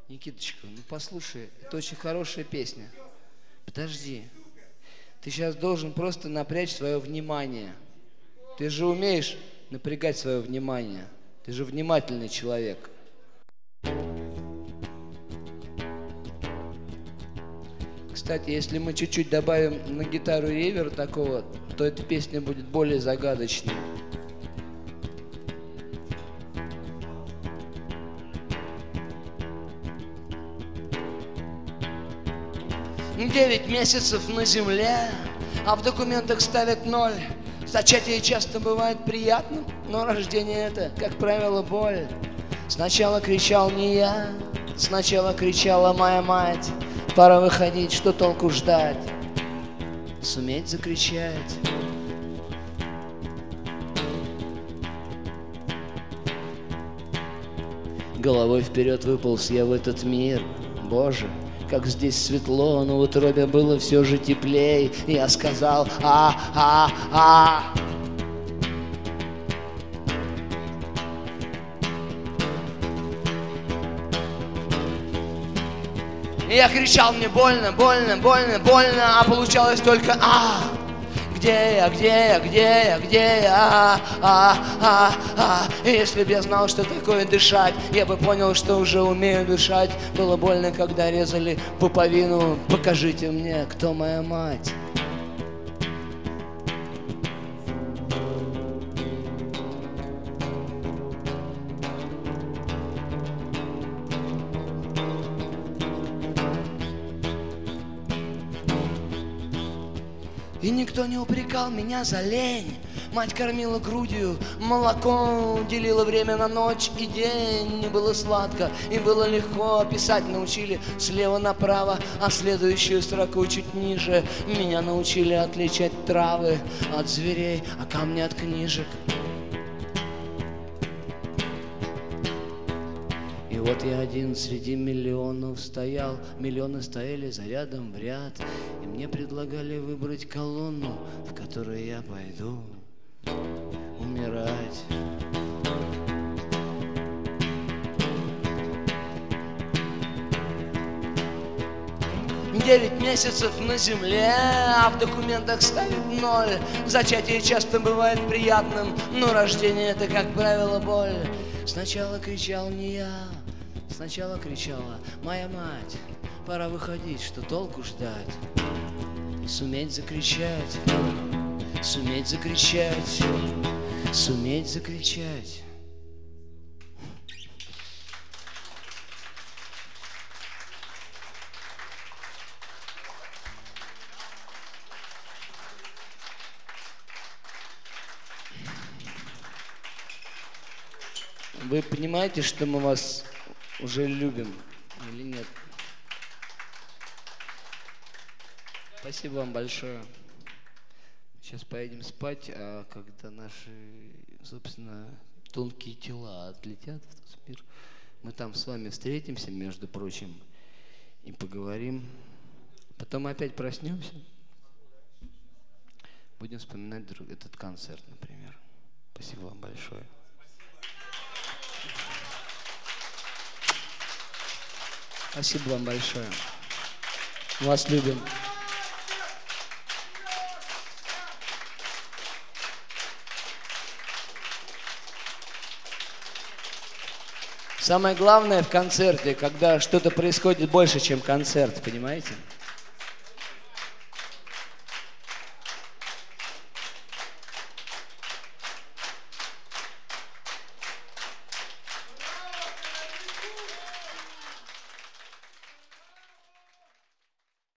Никиточка, ну послушай, это очень хорошая песня. Подожди. Ты сейчас должен просто напрячь свое внимание. Ты же умеешь напрягать свое внимание. Ты же внимательный человек. Кстати, если мы чуть-чуть добавим на гитару ревер такого, то эта песня будет более загадочной. 9 месяцев на земле, а в документах ставят 0. Зачатие часто бывает приятным, но рождение это, как правило, боль. Сначала кричал не я, сначала кричала моя мать. Пора выходить, что толку ждать? Суметь закричать. Головой вперед выполз я в этот мир. Боже, как здесь светло, но в утробе было все же теплей. Я сказал а. Я кричал, мне больно, больно, больно, больно, а получалось только а. Где я, где я, где я, где я, Если б я знал, что такое дышать, я бы понял, что уже умею дышать. Было больно, когда резали пуповину. Покажите мне, кто моя мать. И никто не упрекал меня за лень. Мать кормила грудью, молоко делила время на ночь и день. Не было сладко и было легко. Писать научили слева направо, а следующую строку чуть ниже. Меня научили отличать травы от зверей, а камни от книжек. И вот я один среди миллионов стоял, миллионы стояли за рядом в ряд, и мне предлагали выбрать колонну, в которой я пойду умирать. Девять месяцев на земле, а в документах ставят 0. Зачатие часто бывает приятным, но рождение это, как правило, боль. Сначала кричал не я, сначала кричала моя мать. Пора выходить, что толку ждать? Суметь закричать, суметь закричать, суметь закричать. Вы понимаете, что мы вас уже любим или нет? Спасибо вам большое. Сейчас поедем спать, а когда наши, собственно, тонкие тела отлетят в тот мир, мы там с вами встретимся, между прочим, и поговорим. Потом опять проснемся. Будем вспоминать этот концерт, например. Спасибо вам большое. Спасибо вам большое. Вас любим. Самое главное в концерте, когда что-то происходит больше, чем концерт, понимаете?